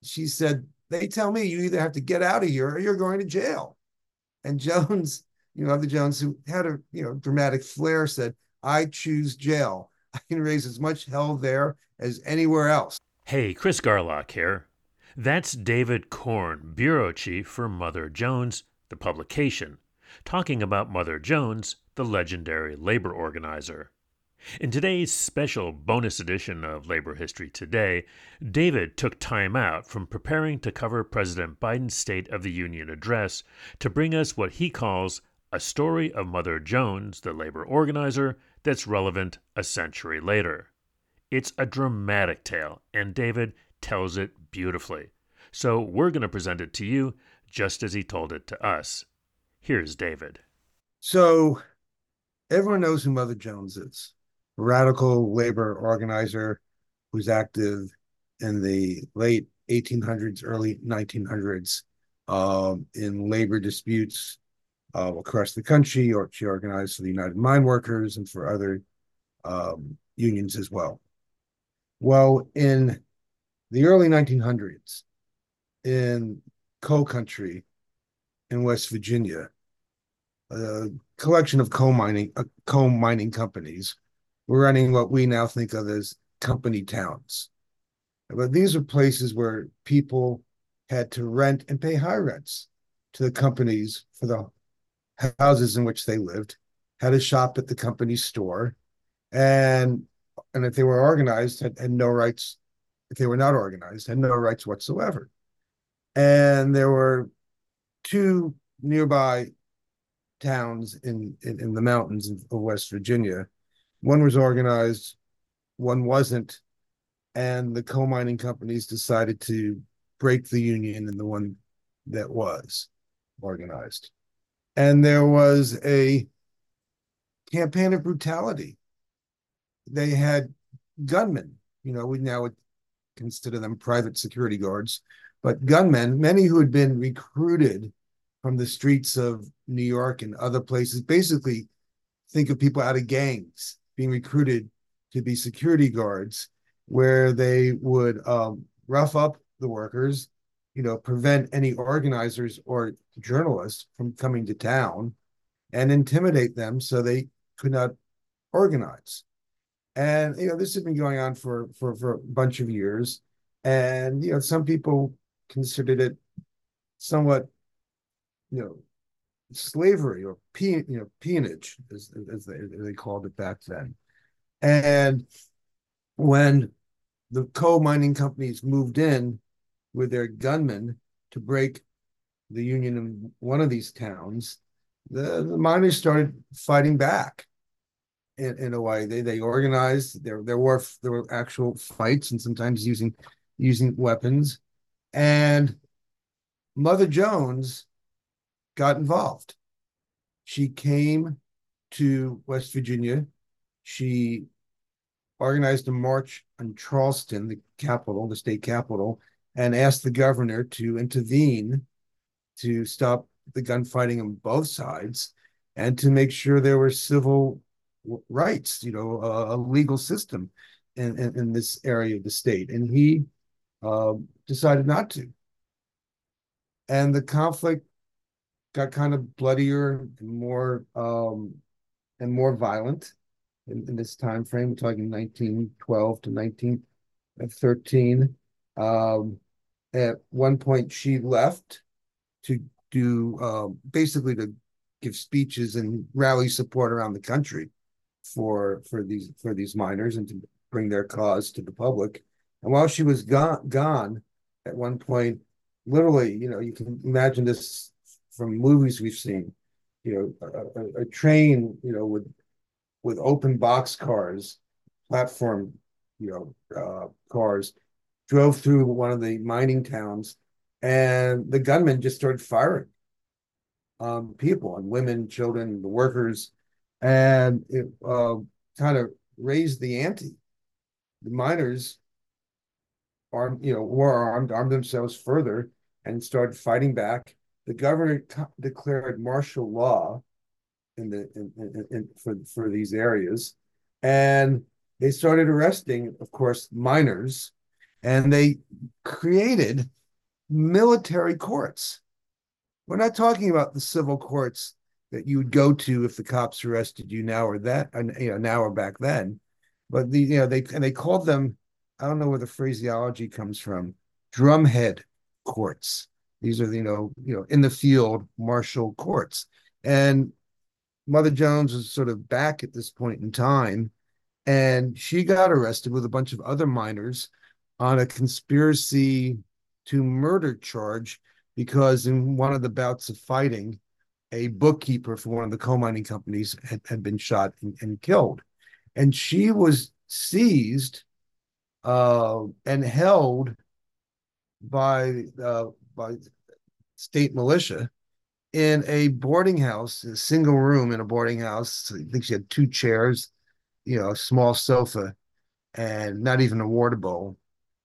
she said, they tell me you either have to get out of here or you're going to jail. And Jones, the Jones who had a dramatic flair said, I choose jail. I can raise as much hell there as anywhere else. Hey, Chris Garlock here. That's David Korn, Bureau Chief for Mother Jones, the publication, talking about Mother Jones, the legendary labor organizer. In today's special bonus edition of Labor History Today, David took time out from preparing to cover President Biden's State of the Union address to bring us what he calls a story of Mother Jones, the labor organizer, that's relevant a century later. It's a dramatic tale, and David tells it beautifully. So we're going to present it to you just as he told it to us. Here's David. So everyone knows who Mother Jones is, a radical labor organizer who's active in the late 1800s, early 1900s in labor disputes across the country, or she organized for the United Mine Workers and for other unions as well. Well, in the early 1900s, in coal country in West Virginia, a collection of coal mining companies were running what we now think of as company towns. But these are places where people had to rent and pay high rents to the companies for the houses in which they lived, had to shop at the company store, and if they were organized, had no rights. If they were not organized, had no rights whatsoever. And there were two nearby towns in the mountains of West Virginia. One was organized, one wasn't, and the coal mining companies decided to break the union in the one that was organized. And there was a campaign of brutality. They had gunmen, we now would consider them private security guards, but gunmen, many who had been recruited from the streets of New York and other places. Basically, think of people out of gangs being recruited to be security guards, where they would rough up the workers, prevent any organizers or journalists from coming to town and intimidate them so they could not organize. And this has been going on for a bunch of years, and some people considered it somewhat you know slavery or peonage, as they called it back then. And when the coal mining companies moved in with their gunmen to break the union in one of these towns, the miners started fighting back in a way. They organized. There were actual fights, and sometimes using weapons. And Mother Jones got involved. She came to West Virginia. She organized a march on Charleston, the state capital, and asked the governor to intervene to stop the gunfighting on both sides and to make sure there were civil rights, a legal system in this area of the state. And he decided not to. And the conflict got kind of bloodier and more violent in this time frame. We're talking 1912 to 1913. At one point, she left to do basically to give speeches and rally support around the country for these miners and to bring their cause to the public. And while she was gone, at one point, literally, you can imagine this from movies we've seen. A train, with open box cars, platform, cars, drove through one of the mining towns, and the gunmen just started firing people and women, children, the workers, and it kind of raised the ante. The miners were armed themselves further and started fighting back. The governor declared martial law for these areas, and they started arresting, of course, miners and they created military courts. We're not talking about the civil courts that you would go to if the cops arrested you now or that, now or back then. But they called them, I don't know where the phraseology comes from, drumhead courts. These are in the field martial courts. And Mother Jones was sort of back at this point in time, and she got arrested with a bunch of other minors on a conspiracy to murder charge because in one of the bouts of fighting, a bookkeeper for one of the coal mining companies had been shot and killed. And she was seized and held by state militia in a boarding house, a single room in a boarding house. I think she had two chairs, a small sofa, and not even a water bowl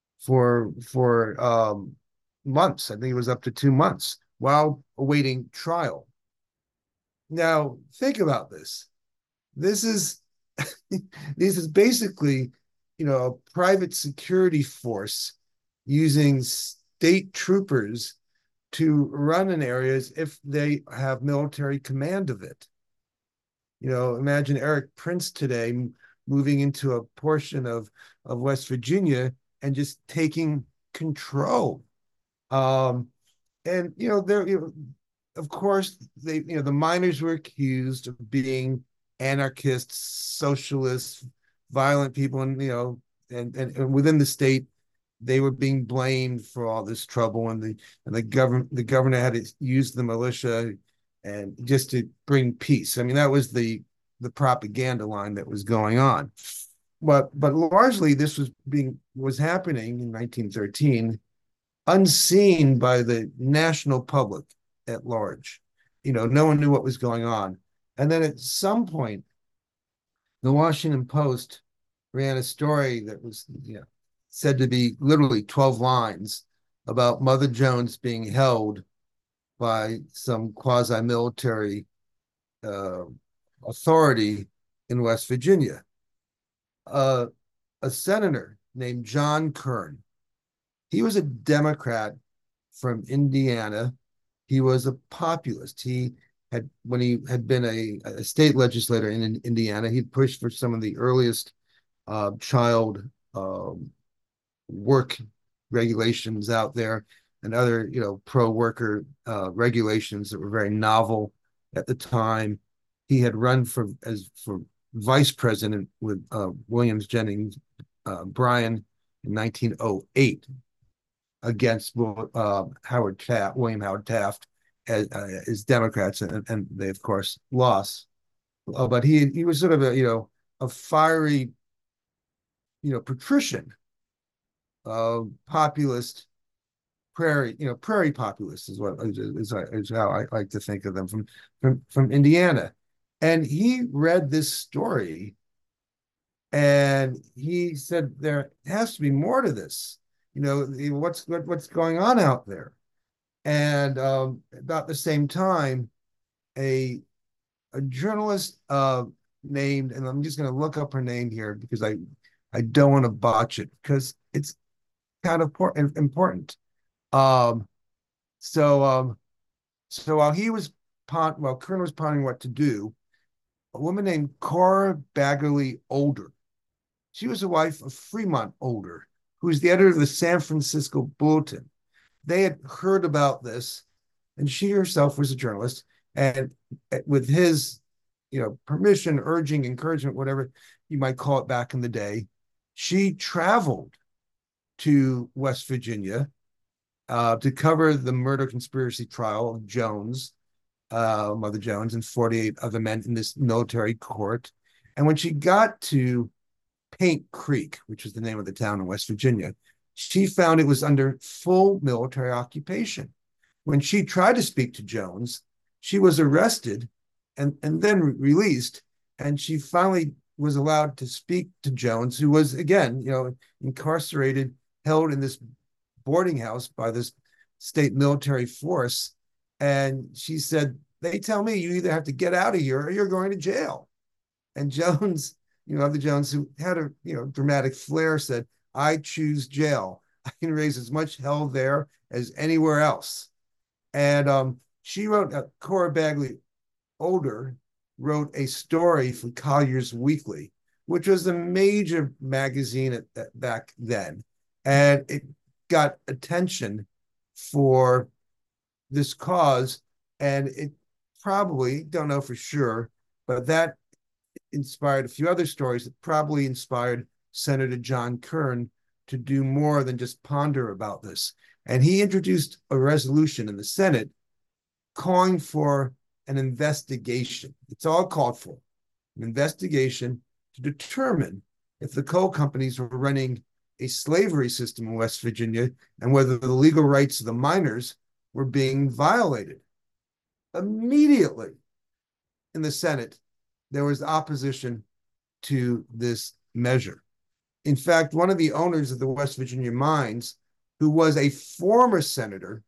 for months. I think it was up to 2 months while awaiting trial. Now, think about this. This is this is basically, a private security force using state troopers to run in areas if they have military command of it. Imagine Eric Prince today moving into a portion of West Virginia and just taking control. Um, and there, of course, the miners were accused of being anarchists, socialists, violent people, and within the state, they were being blamed for all this trouble, and the governor had to use the militia and just to bring peace. I mean, that was the propaganda line that was going on. But largely this was happening in 1913, unseen by the national public at large. No one knew what was going on. And then at some point, the Washington Post ran a story that was said to be literally 12 lines about Mother Jones being held by some quasi-military uh, authority in West Virginia. Uh, a senator named John Kern. He was a Democrat from Indiana. He was a populist. When he had been a state legislator in Indiana, he'd pushed for some of the earliest child work regulations out there and other, pro-worker regulations that were very novel at the time. He had run for vice president with Williams Jennings Bryan in 1908 against William Howard Taft as Democrats, and they of course lost. But he was sort of a fiery patrician, populist, prairie populist is how I like to think of them from Indiana. And he read this story and he said there has to be more to this. What's going on out there? And about the same time, a journalist named, and I'm just going to look up her name here because I don't want to botch it because it's kind of important. Um, so while Kern was pondering what to do, a woman named Cora Baggerly Older, she was the wife of Fremont Older, who was the editor of the San Francisco Bulletin. They had heard about this, and she herself was a journalist, and with his, permission, urging, encouragement, whatever you might call it back in the day, she traveled to West Virginia to cover the murder conspiracy trial of Jones, Mother Jones, and 48 other men in this military court. And when she got to Paint Creek, which was the name of the town in West Virginia, she found it was under full military occupation. When she tried to speak to Jones, she was arrested and then released. And she finally was allowed to speak to Jones, who was, again, incarcerated, held in this boarding house by this state military force. And she said, they tell me you either have to get out of here or you're going to jail. And Jones, the Jones, who had a dramatic flair, said, I choose jail. I can raise as much hell there as anywhere else. And she wrote, Cora Bagley Older wrote a story for Collier's Weekly, which was a major magazine back then. And it got attention for this cause. And it probably, don't know for sure, but that inspired a few other stories that probably inspired Senator John Kern to do more than just ponder about this. And he introduced a resolution in the Senate calling for an investigation. It's all called for an investigation to determine if the coal companies were running a slavery system in West Virginia and whether the legal rights of the miners were being violated. Immediately in the Senate, there was opposition to this measure. In fact, one of the owners of the West Virginia mines, who was a former senator,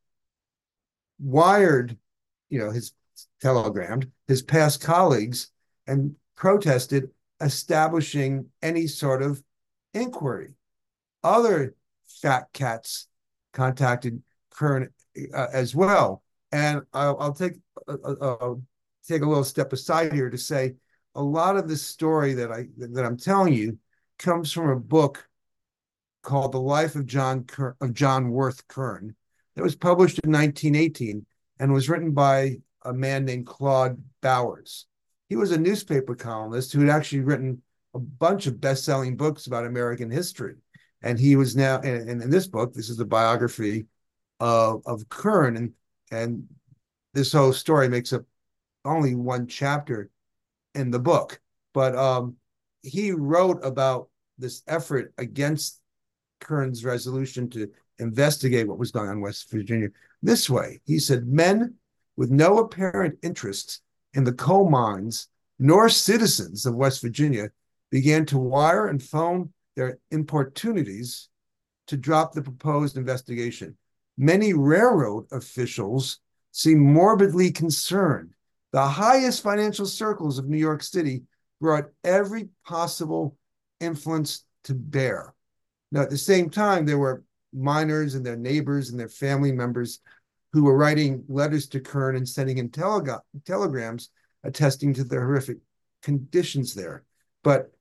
wired, his telegrammed his past colleagues and protested establishing any sort of inquiry. Other fat cats contacted Kern as well. And I'll take a little step aside here to say a lot of this story that I'm telling you comes from a book called The Life of John Worth Kern that was published in 1918 and was written by a man named Claude Bowers. He was a newspaper columnist who had actually written a bunch of best-selling books about American history. And he was now, in this book, this is the biography of Kern, and this whole story makes up only one chapter in the book. But he wrote about this effort against Kern's resolution to investigate what was going on in West Virginia this way. He said, men with no apparent interest in the coal mines nor citizens of West Virginia began to wire and phone their importunities to drop the proposed investigation. Many railroad officials seemed morbidly concerned. The highest financial circles of New York City brought every possible influence to bear. Now, at the same time, there were miners and their neighbors and their family members who were writing letters to Kern and sending in telegrams attesting to the horrific conditions there. But,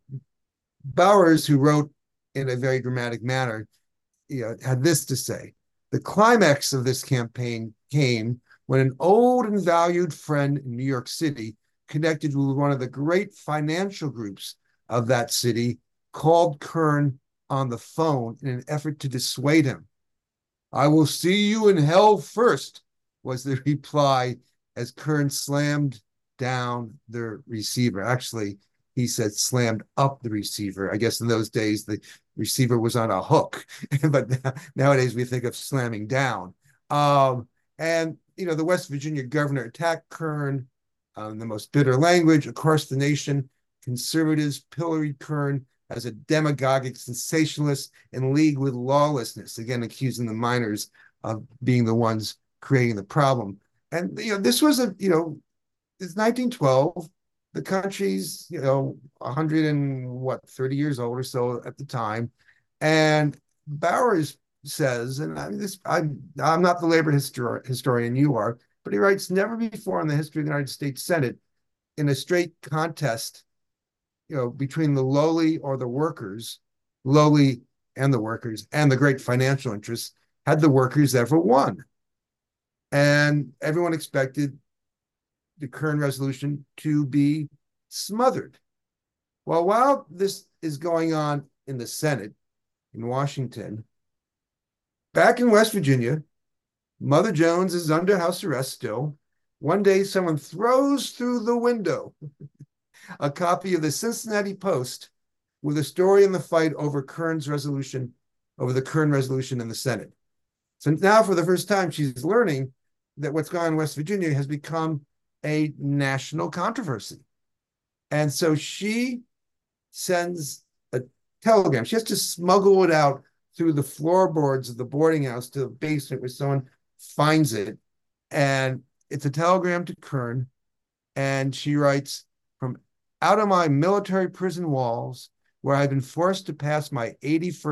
Bowers, who wrote in a very dramatic manner, had this to say: the climax of this campaign came when an old and valued friend in New York City, connected with one of the great financial groups of that city, called Kern on the phone in an effort to dissuade him. "I will see you in hell first," was the reply as Kern slammed down the receiver. Actually, he said slammed up the receiver. I guess in those days, the receiver was on a hook, but nowadays we think of slamming down. And the West Virginia governor attacked Kern in the most bitter language. Across the nation, conservatives pilloried Kern as a demagogic sensationalist in league with lawlessness, again, accusing the miners of being the ones creating the problem. And, this was it's 1912. The country's, 30 years old or so at the time. And Bowers says, and I'm not the labor historian you are, but he writes, never before in the history of the United States Senate, in a straight contest, between the lowly or the workers, lowly and the workers, and the great financial interests, had the workers ever won. And everyone expected the Kern resolution to be smothered. Well, while this is going on in the Senate in Washington, back in West Virginia, Mother Jones is under house arrest still. One day, someone throws through the window a copy of the Cincinnati Post with a story in the fight over the Kern resolution in the Senate. So now, for the first time, she's learning that what's going on in West Virginia has become a national controversy. And so she sends a telegram. She has to smuggle it out through the floorboards of the boarding house to the basement where someone finds it. And it's a telegram to Kern. And she writes, "From out of my military prison walls, where I've been forced to pass my 81st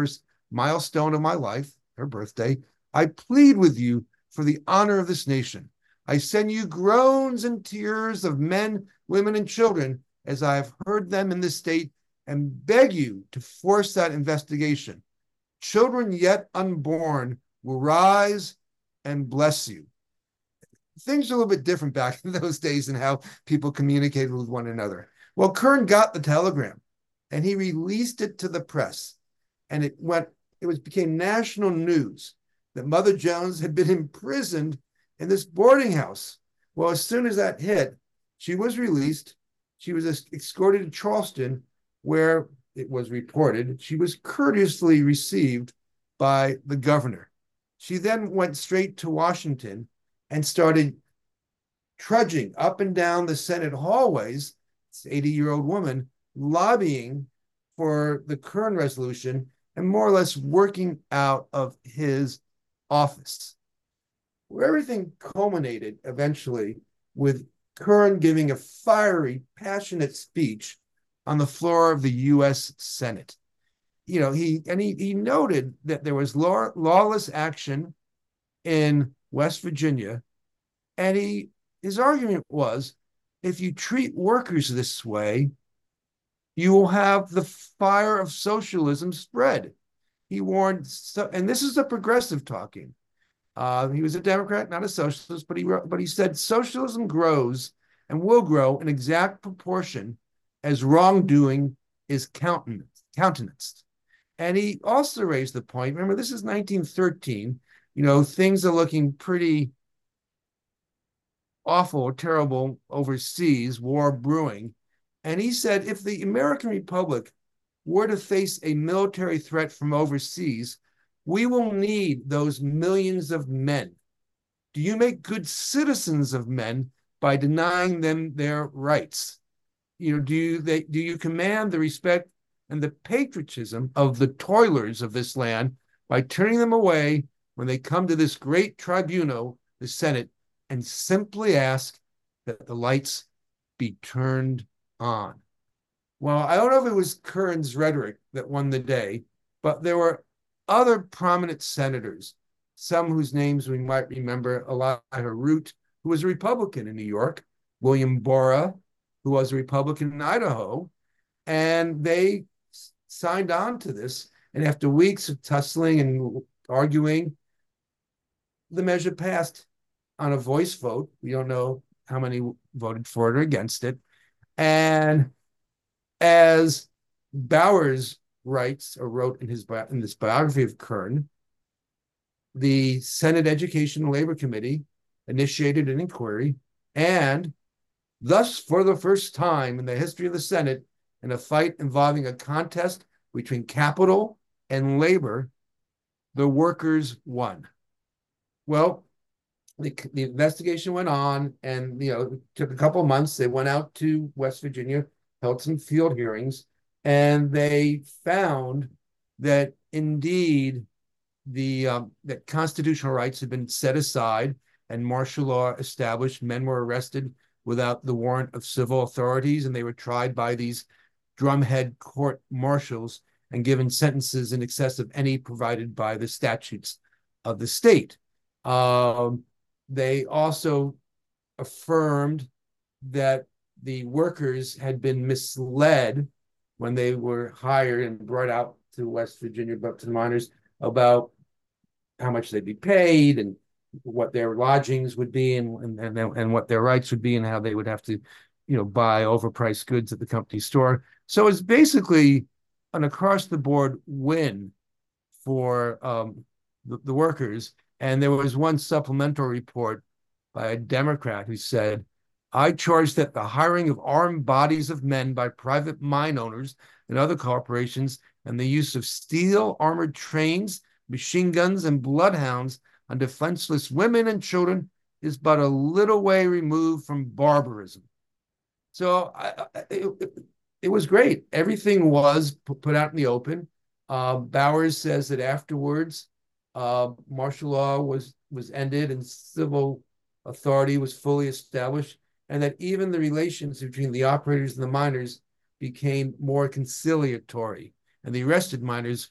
milestone of my life, her birthday, I plead with you for the honor of this nation. I send you groans and tears of men, women, and children as I have heard them in this state and beg you to force that investigation. Children yet unborn will rise and bless you. Things are a little bit different back in those days and how people communicated with one another. Well, Kern got the telegram and he released it to the press, and became national news that Mother Jones had been imprisoned in this boarding house. Well, as soon as that hit, she was released. She was escorted to Charleston, where it was reported she was courteously received by the governor. She then went straight to Washington and started trudging up and down the Senate hallways, this 80-year-old woman, lobbying for the Kern resolution and more or less working out of his office, where everything culminated eventually with Kern giving a fiery, passionate speech on the floor of the U.S. Senate. He noted that there was lawless action in West Virginia, and his argument was, if you treat workers this way, you will have the fire of socialism spread. He warned, and this is a progressive talking. He was a Democrat, not a socialist, but he said socialism grows and will grow in exact proportion as wrongdoing is countenanced. And he also raised the point, remember, this is 1913, things are looking pretty awful, terrible overseas, war brewing. And he said, if the American Republic were to face a military threat from overseas, we will need those millions of men. Do you make good citizens of men by denying them their rights? Do you command the respect and the patriotism of the toilers of this land by turning them away when they come to this great tribunal, the Senate, and simply ask that the lights be turned on? Well, I don't know if it was Kern's rhetoric that won the day, but there were other prominent senators, some whose names we might remember: Elijah Root, who was a Republican in New York, William Borah, who was a Republican in Idaho, and they signed on to this. And after weeks of tussling and arguing, the measure passed on a voice vote. We don't know how many voted for it or against it. And as Bowers writes or wrote in this biography of Kern, the Senate Education and Labor Committee initiated an inquiry, and thus, for the first time in the history of the Senate, in a fight involving a contest between capital and labor, the workers won. Well, the investigation went on, and it took a couple of months. They went out to West Virginia, held some field hearings, and they found that indeed that constitutional rights had been set aside and martial law established. Men were arrested without the warrant of civil authorities, and they were tried by these drumhead court martials and given sentences in excess of any provided by the statutes of the state. They also affirmed that the workers had been misled when they were hired and brought out to West Virginia, but to the miners, about how much they'd be paid and what their lodgings would be and what their rights would be, and how they would have to, buy overpriced goods at the company store. So it's basically an across the board win for the workers. And there was one supplemental report by a Democrat who said, I charge that the hiring of armed bodies of men by private mine owners and other corporations and the use of steel armored trains, machine guns, and bloodhounds on defenseless women and children is but a little way removed from barbarism. So it was great. Everything was put out in the open. Bowers says that afterwards, martial law was ended and civil authority was fully established, and that even the relations between the operators and the miners became more conciliatory, and the arrested miners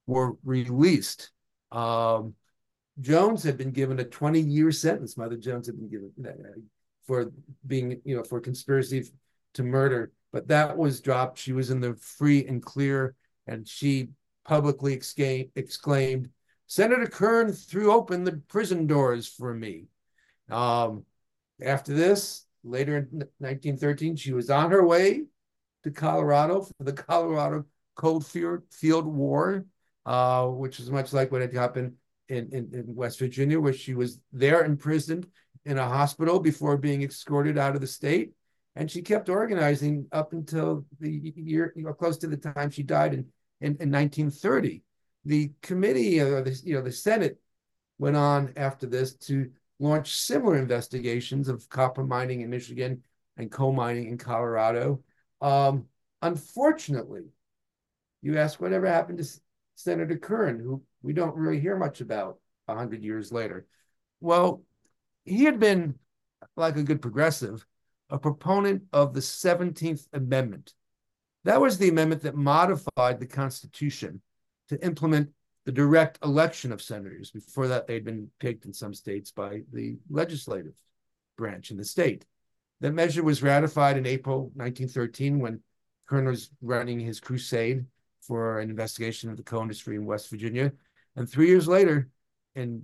were released. Um, Jones had been given a 20-year sentence. Mother Jones had been given for being, for conspiracy to murder, but that was dropped. She was in the free and clear, and she publicly exclaimed, Senator Kern threw open the prison doors for me. Um, After this, later in 1913, she was on her way to Colorado for the Colorado Cold Field War, which is much like what had happened in West Virginia, where she was there imprisoned in a hospital before being escorted out of the state. And she kept organizing up until the year, close to the time she died in 1930. The committee, the Senate went on after this to launch similar investigations of copper mining in Michigan and coal mining in Colorado. Unfortunately, you ask whatever happened to Senator Kern, who we don't really hear much about 100 years later. Well, he had been, like a good progressive, a proponent of the 17th Amendment. That was the amendment that modified the Constitution to implement the direct election of senators. Before that, they'd been picked in some states by the legislative branch in the state. That measure was ratified in April 1913 when Kern was running his crusade for an investigation of the coal industry in West Virginia. And 3 years later, in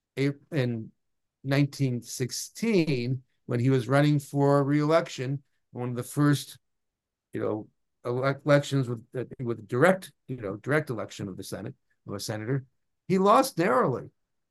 1916, when he was running for re-election, one of the first, elections with direct election of the Senate, of a senator, he lost narrowly.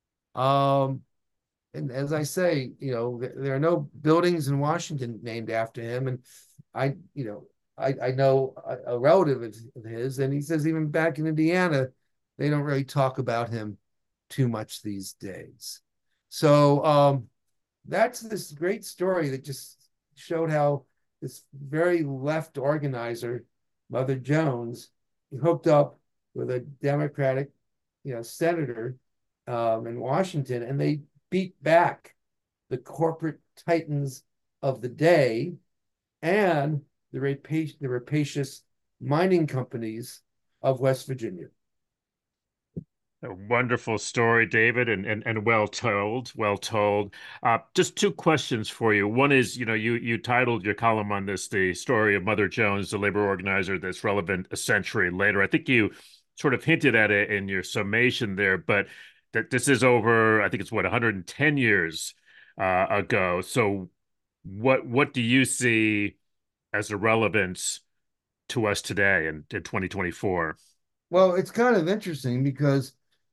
And as I say, there are no buildings in Washington named after him. And I know a relative of his, and he says even back in Indiana, they don't really talk about him too much these days. So that's this great story that just showed how this very left organizer, Mother Jones, hooked up with a Democratic, senator in Washington, and they beat back the corporate titans of the day and the rapacious mining companies of West Virginia. A wonderful story, David, and well told, well told. Just two questions for you. One is, you titled your column on this, The Story of Mother Jones, the labor organizer that's relevant a century later. I think you sort of hinted at it in your summation there, but that this is over, I think it's 110 years ago. So what do you see as the relevance to us today in 2024? Well, it's kind of interesting because,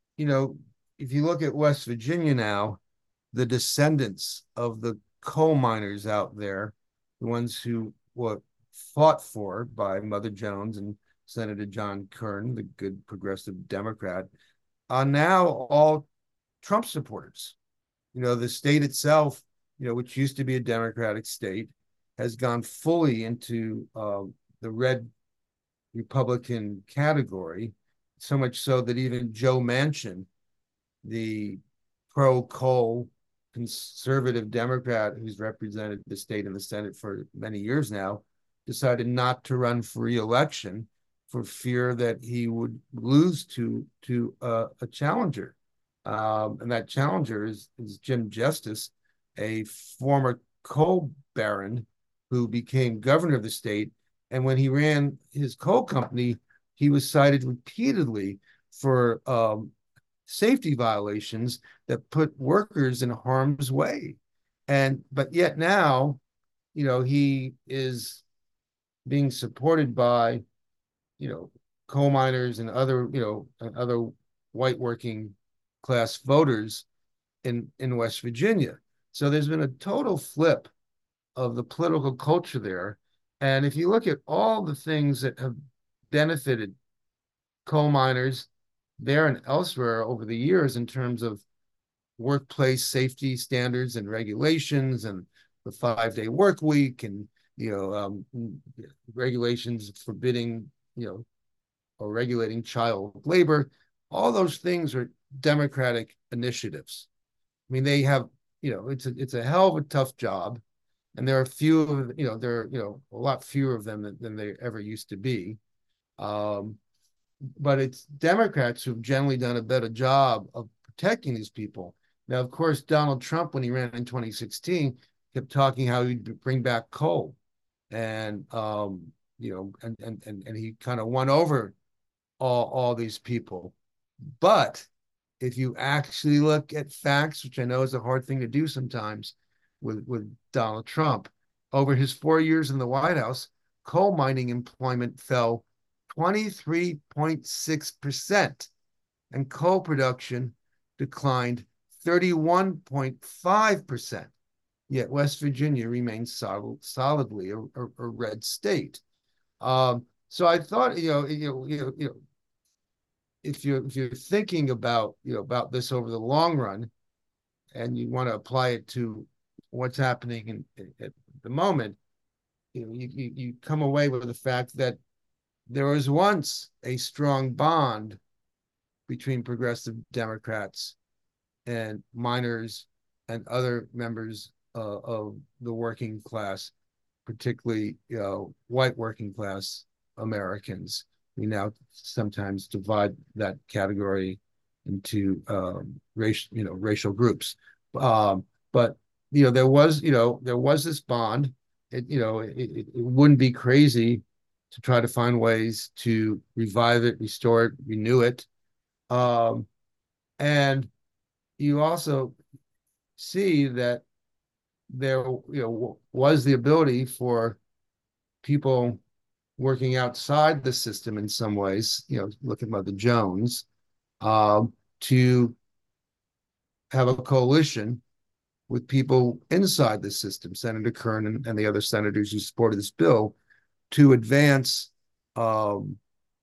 if you look at West Virginia now, the descendants of the coal miners out there, the ones who were fought for by Mother Jones and Senator John Kern, the good progressive Democrat, are now all Trump supporters. The state itself, which used to be a Democratic state, has gone fully into the red Republican category, so much so that even Joe Manchin, the pro-coal conservative Democrat who's represented the state in the Senate for many years now, decided not to run for re-election for fear that he would lose to a challenger. And that challenger is Jim Justice, a former coal baron who became governor of the state. And when he ran his coal company, he was cited repeatedly for safety violations that put workers in harm's way. But yet now, he is being supported by, coal miners and other white working class voters in West Virginia. So there's been a total flip of the political culture there. And if you look at all the things that have benefited coal miners there and elsewhere over the years in terms of workplace safety standards and regulations and the 5-day work week and regulations forbidding or regulating child labor, all those things are Democratic initiatives. I mean, they have, it's a hell of a tough job, and there are a lot fewer of them than there ever used to be. but it's Democrats who've generally done a better job of protecting these people. Now, of course, Donald Trump, when he ran in 2016, kept talking how he'd bring back coal, and and he kind of won over all these people. But if you actually look at facts, which I know is a hard thing to do sometimes with Donald Trump, over his 4 years in the White House, coal mining employment fell 23.6%, and coal production declined 31.5%. Yet West Virginia remains solidly a red state. So I thought, if you're thinking about about this over the long run, and you want to apply it to what's happening at the moment, you come away with the fact that there was once a strong bond between progressive Democrats and miners and other members of the working class, particularly white working class Americans. We now sometimes divide that category into racial groups, but there was this bond. It wouldn't be crazy to try to find ways to revive it, restore it, renew it, um, and you also see that there was the ability for people working outside the system in some ways, look at Mother Jones, to have a coalition with people inside the system, Senator Kern and the other senators who supported this bill, to advance, um,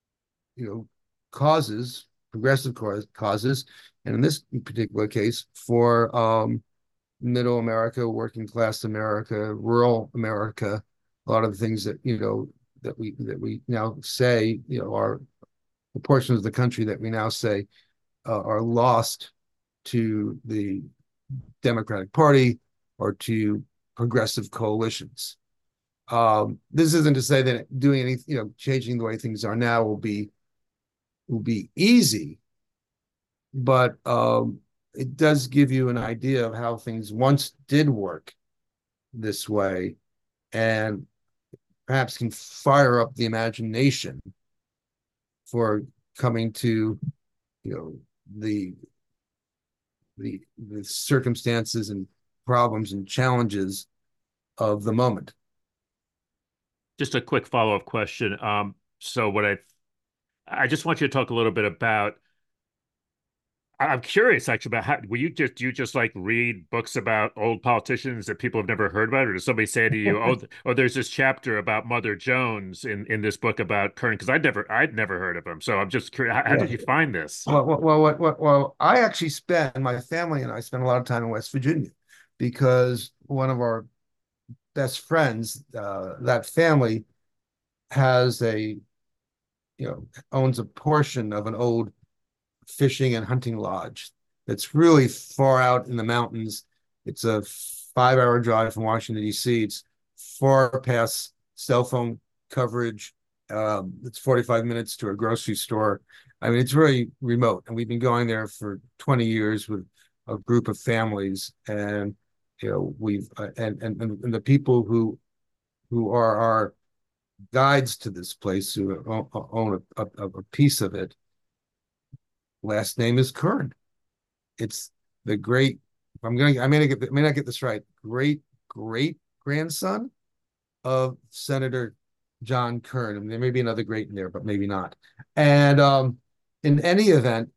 causes, progressive causes, and in this particular case, for middle America, working class America, rural America, a lot of the things that we now say are the portions of the country that we now say are lost to the Democratic Party or to progressive coalitions. This isn't to say that doing any, changing the way things are now will be easy, but it does give you an idea of how things once did work this way, and perhaps can fire up the imagination for coming to the the circumstances and problems and challenges of the moment. Just a quick follow-up question. So what I just want you to talk a little bit about. I'm curious actually about how do you just like read books about old politicians that people have never heard about, or does somebody say to you, oh, there's this chapter about Mother Jones in this book about Kern? Because I'd never heard of him, so I'm just curious. How Yeah. did you find this? Well, I actually my family and I spent a lot of time in West Virginia because one of our best friends, that family has owns a portion of an old fishing and hunting lodge that's really far out in the mountains. It's a 5-hour drive from Washington, D.C. It's far past cell phone coverage. It's 45 minutes to a grocery store. I mean, it's really remote. And we've been going there for 20 years with a group of families. And, we've, and the people who are our guides to this place, who own a piece of it, last name is Kern. It's the great, I may not get this right, great grandson of Senator John Kern. I mean, there may be another great in there, but maybe not. And in any event,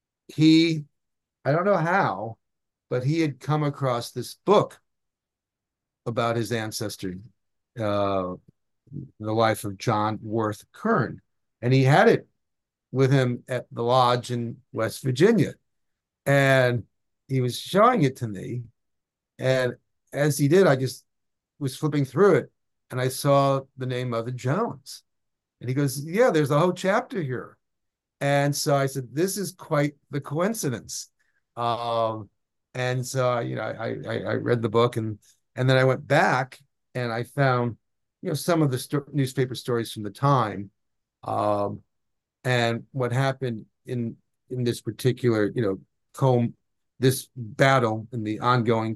I don't know how, but he had come across this book about his ancestor, uh, the life of John Worth Kern. And he had it with him at the lodge in West Virginia. And he was showing it to me. And as he did, I just was flipping through it and I saw the name Mother Jones. And he goes, yeah, there's a whole chapter here. And so I said, this is quite the coincidence. Um, and so, I read the book, and then I went back and I found, some of the newspaper stories from the time. Um, And what happened in this particular, Coal, this battle in the ongoing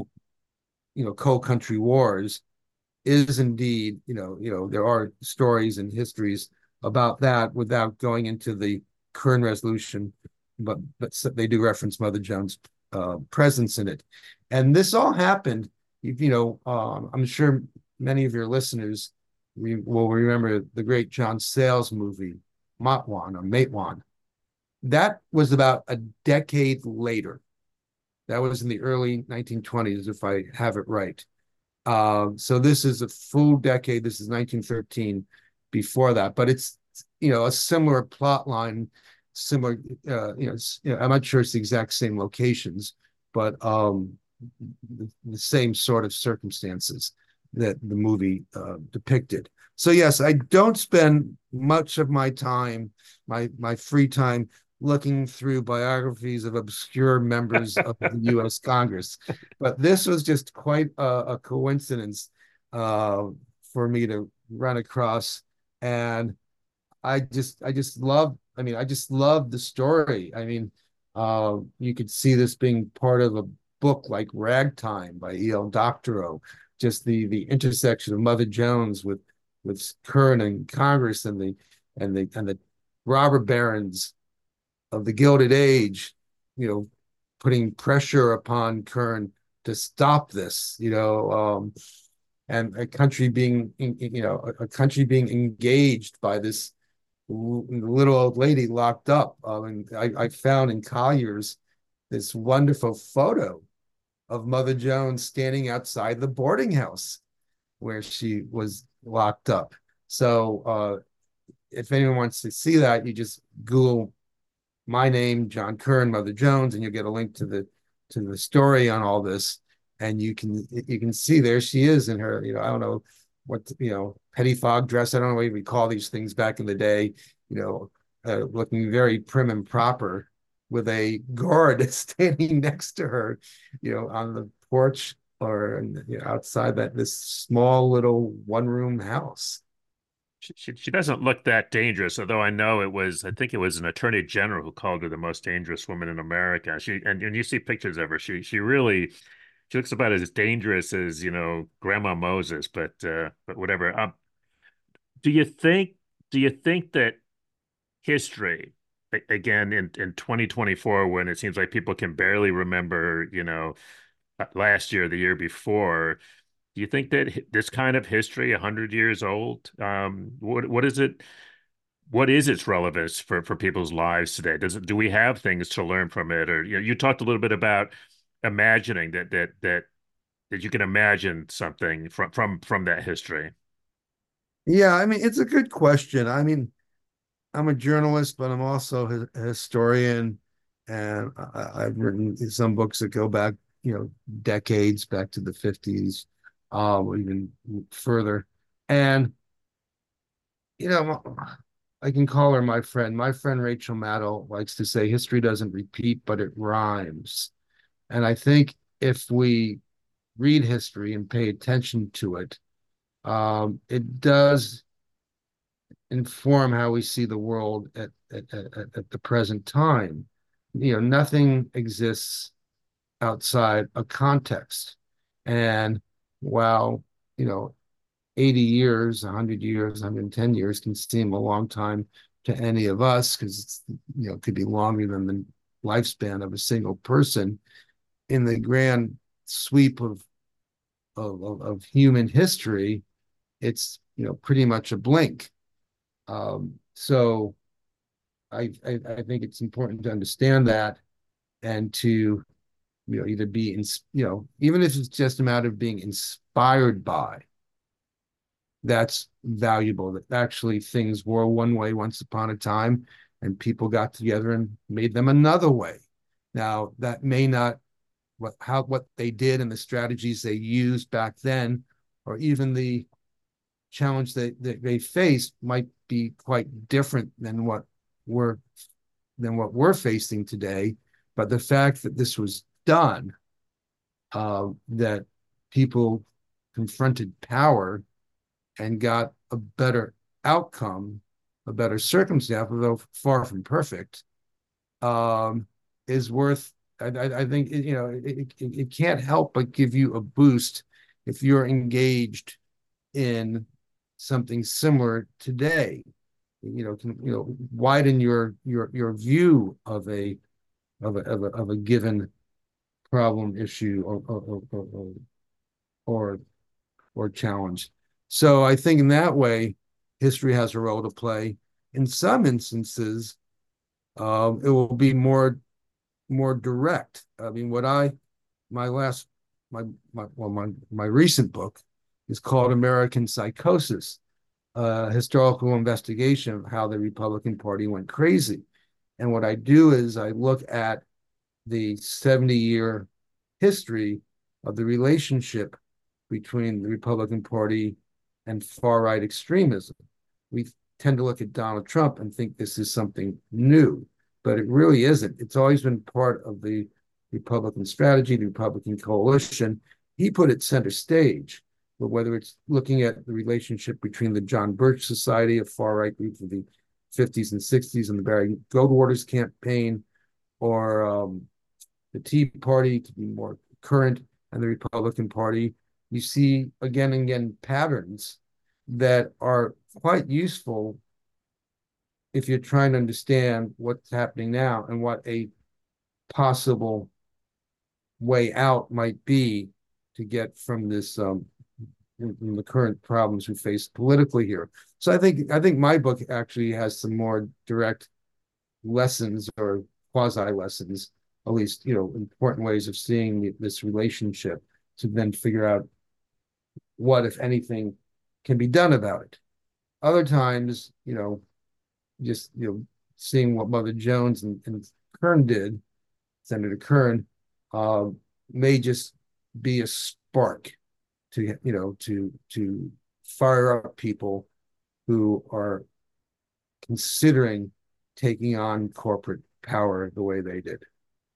coal country wars is indeed, there are stories and histories about that without going into the Kern resolution, but they do reference Mother Jones' presence in it. And this all happened, I'm sure many of your listeners will remember the great John Sayles movie, Matwan or Matewan. That was about a decade later. That was in the early 1920s, if I have it right. So this is a full decade. This is 1913 before that, but it's, a similar plot line, similar, I'm not sure it's the exact same locations, but the same sort of circumstances that the movie depicted. So yes, I don't spend much of my time, my free time, looking through biographies of obscure members of the U.S. Congress, but this was just quite a coincidence uh, for me to run across, and I just love. I mean, I just love the story. I mean, you could see this being part of a book like Ragtime by E.L. Doctorow. Just the intersection of Mother Jones with Kern and Congress and the robber barons of the Gilded Age, you know, putting pressure upon Kern to stop this, and a country being, a country being engaged by this little old lady locked up. And I found in Collier's this wonderful photo of Mother Jones standing outside the boarding house where she was locked up. So if anyone wants to see that, you just Google my name, John Kern, Mother Jones, and you'll get a link to the story on all this. And you can see there she is in her, I don't know what, pettifog dress. I don't know what we call these things back in the day, looking very prim and proper with a guard standing next to her, on the porch or outside this small little one-room house. She doesn't look that dangerous, although I think it was an attorney general who called her the most dangerous woman in America. And you see pictures of her, she looks about as dangerous as, Grandma Moses, but whatever. Do you think do you think that history, again in 2024, when it seems like people can barely remember, last year, the year before, do you think that this kind of history, 100 years old, what is it? What is its relevance for people's lives today? Do we have things to learn from it? Or you talked a little bit about imagining that you can imagine something from that history. Yeah, I mean, it's a good question. I mean, I'm a journalist, but I'm also a historian, and I've written some books that go back, decades, back to the 50s, or even further. And you know, I can call her my friend. My friend Rachel Maddow likes to say, "History doesn't repeat, but it rhymes." And I think if we read history and pay attention to it, it does inform how we see the world at the present time. Nothing exists outside a context. And while, you know, 80 years, 100 years, 110 years can seem a long time to any of us because it could be longer than the lifespan of a single person in the grand sweep of human history, it's, pretty much a blink. So I think it's important to understand that and to either be in, even if it's just a matter of being inspired by, that's valuable. That actually things were one way once upon a time, and people got together and made them another way. Now that may not what they did and the strategies they used back then, or even the challenge that they faced might be quite different we're than what we're facing today. But the fact that this was done, that people confronted power and got a better outcome, a better circumstance, although far from perfect, um, is worth. I think it can't help but give you a boost if you're engaged in something similar today. Widen your view of a given problem, issue, or or challenge. So I think in that way, history has a role to play. In some instances, it will be more direct. I mean, what I my last my recent book is called American Psychosis, a historical investigation of how the Republican Party went crazy. And what I do is I look at the 70-year history of the relationship between the Republican Party and far right extremism. We tend to look at Donald Trump and think this is something new, but it really isn't. It's always been part of the Republican strategy, the Republican coalition. He put it center stage. But whether it's looking at the relationship between the John Birch Society, a far right group of the 50s and 60s, and the Barry Goldwater's campaign, or the Tea Party, to be more current, and the Republican Party, you see again and again patterns that are quite useful if you're trying to understand what's happening now and what a possible way out might be to get from this from the current problems we face politically here. So I think my book actually has some more direct lessons or quasi lessons, at least important ways of seeing this relationship to then figure out what, if anything, can be done about it. Other times, just seeing what Mother Jones and Kern did, Senator Kern, uh, may just be a spark to fire up people who are considering taking on corporate power the way they did.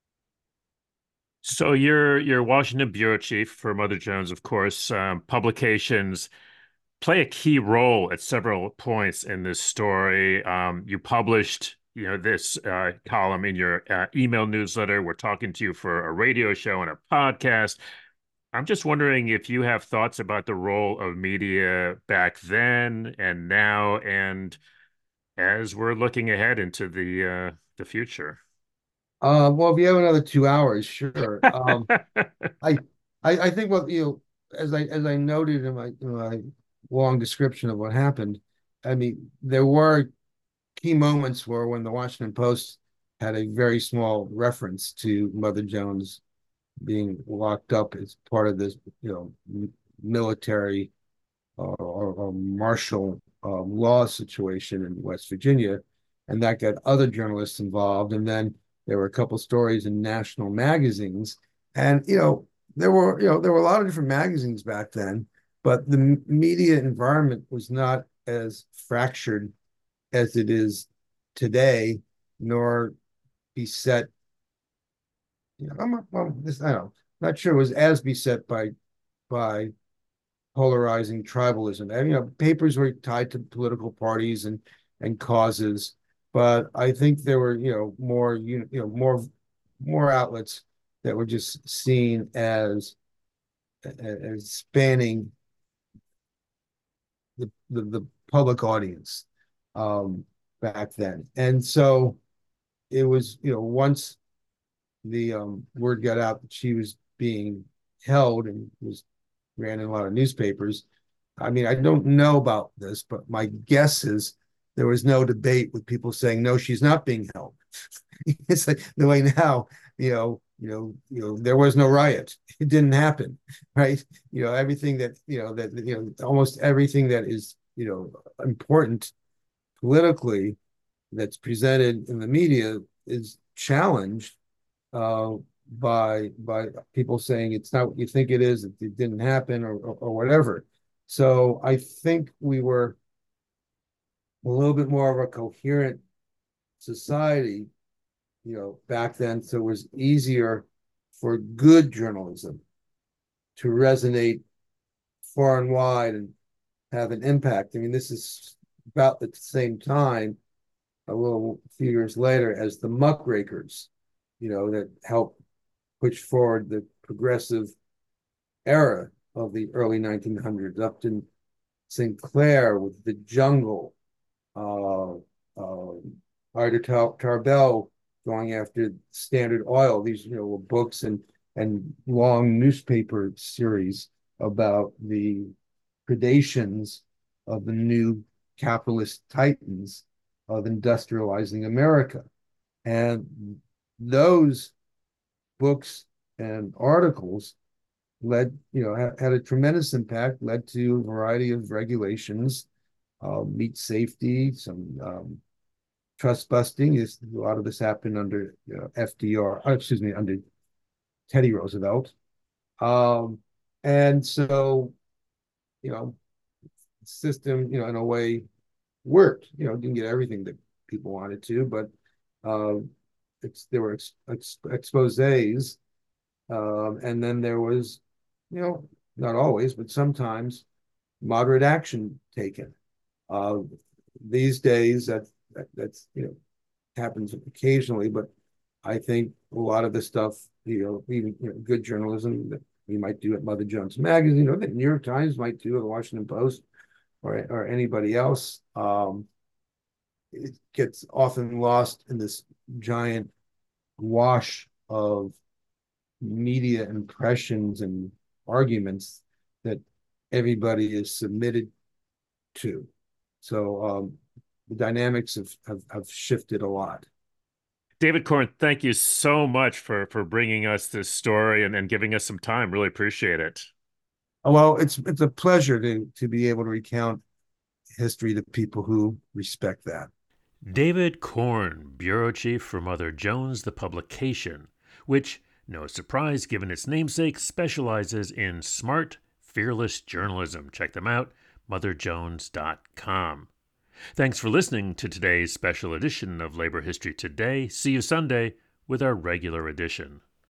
So you're Washington bureau chief for Mother Jones, of course. Publications play a key role at several points in this story. You published, this column in your email newsletter. We're talking to you for a radio show and a podcast. I'm just wondering if you have thoughts about the role of media back then and now, and as we're looking ahead into the future. Well, if you have another 2 hours, sure. I, I think what as I noted in my long description of what happened, I mean, there were key moments where when the Washington Post had a very small reference to Mother Jones being locked up as part of this, military or martial law situation in West Virginia, and that got other journalists involved. And then there were a couple stories in national magazines, and there were a lot of different magazines back then, but the media environment was not as fractured as it is today, nor beset. I'm not, well, this I don't know, not sure it was as beset by polarizing tribalism. And, papers were tied to political parties and causes, but I think there were, more outlets that were just seen as spanning the public audience back then. And so it was, once the word got out that she was being held and was ran in a lot of newspapers. I mean, I don't know about this, but my guess is there was no debate with people saying no, she's not being held. It's like the way now, there was no riot. It didn't happen, right? Everything almost everything that is important politically that's presented in the media is challenged uh, by people saying it's not what you think it is, it didn't happen, or whatever. So I think we were a little bit more of a coherent society, back then. So it was easier for good journalism to resonate far and wide and have an impact. I mean, this is about at the same time, a few years later, as the muckrakers, that helped push forward the progressive era of the early 1900s. Upton Sinclair with The Jungle, uh, uh, Ida Tarbell going after Standard Oil. These, were books and long newspaper series about the predations of the new capitalist titans of industrializing America. And those books and articles had a tremendous impact, led to a variety of regulations, meat safety, some trust busting. A lot of this happened under FDR, excuse me, under Teddy Roosevelt. Um, and so, you know, the system, in a way worked. Didn't get everything that people wanted to, but uh, there were exposés, and then there was, you know, not always, but sometimes moderate action taken. Uh, these days, that's happens occasionally, but I think a lot of the stuff, even good journalism that we might do at Mother Jones Magazine, or the New York Times might do, or the Washington Post, or anybody else, it gets often lost in this giant wash of media impressions and arguments that everybody is submitted to. So the dynamics have shifted a lot. David Corn, thank you so much for bringing us this story and giving us some time. Really appreciate it. Well, it's a pleasure to be able to recount history to people who respect that. David Corn, Bureau Chief for Mother Jones, the publication, which, no surprise given its namesake, specializes in smart, fearless journalism. Check them out, motherjones.com. Thanks for listening to today's special edition of Labor History Today. See you Sunday with our regular edition.